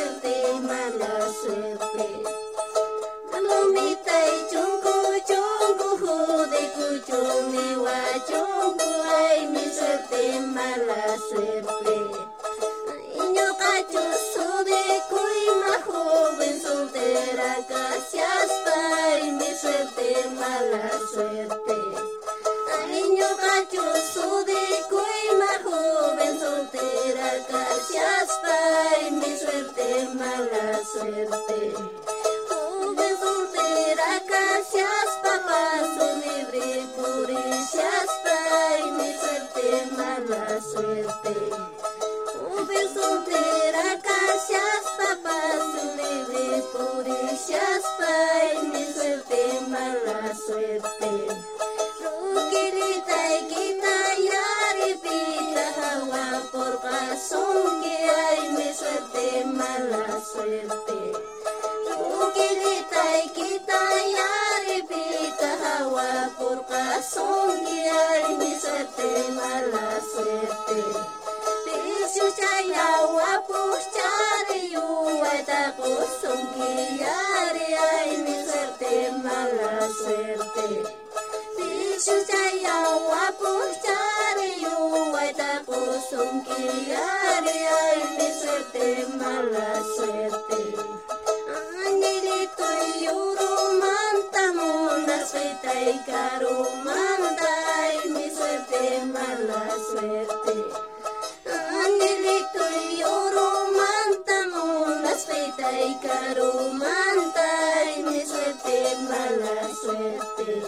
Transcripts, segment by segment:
suerte, mala suerte. Palomita y chungu, chungu, jude, cuchumi, guachungu, ay, mi suerte, mala suerte. Niño cacho, sude, cuima, joven, soltera, gracias, ay, mi suerte, mala suerte. Niño cacho, sude, cuima, joven, soltera, gracias, ay, mi suerte, mala suerte. Joven soltera, gracias, papá, su libre, puricias, ay, mi suerte, mala suerte. Joven soltera, gracias, papá, su libre, puricias, ay, mi suerte, mala suerte. Rukirita y quita y repita, agua por razón que hay, mi suerte, mala suerte. Rukirita y quita y repita, agua por razón que hay, mi suerte, mala suerte. Chaya wapus cari yuwaita kusung kiari ay mi suerte, mala suerte. Pisu chaya wapus cari yuwaita kusung kiari ay mi suerte, mala suerte. Anilito yuru manta muna suita y caro manta ay mi suerte, mala suerte. Angelito y oro manta, una feita y caro manta, y mi suerte, mala suerte.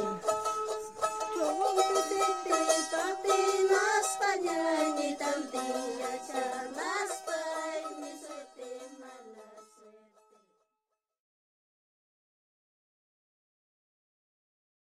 Yo te parte más pañal y tan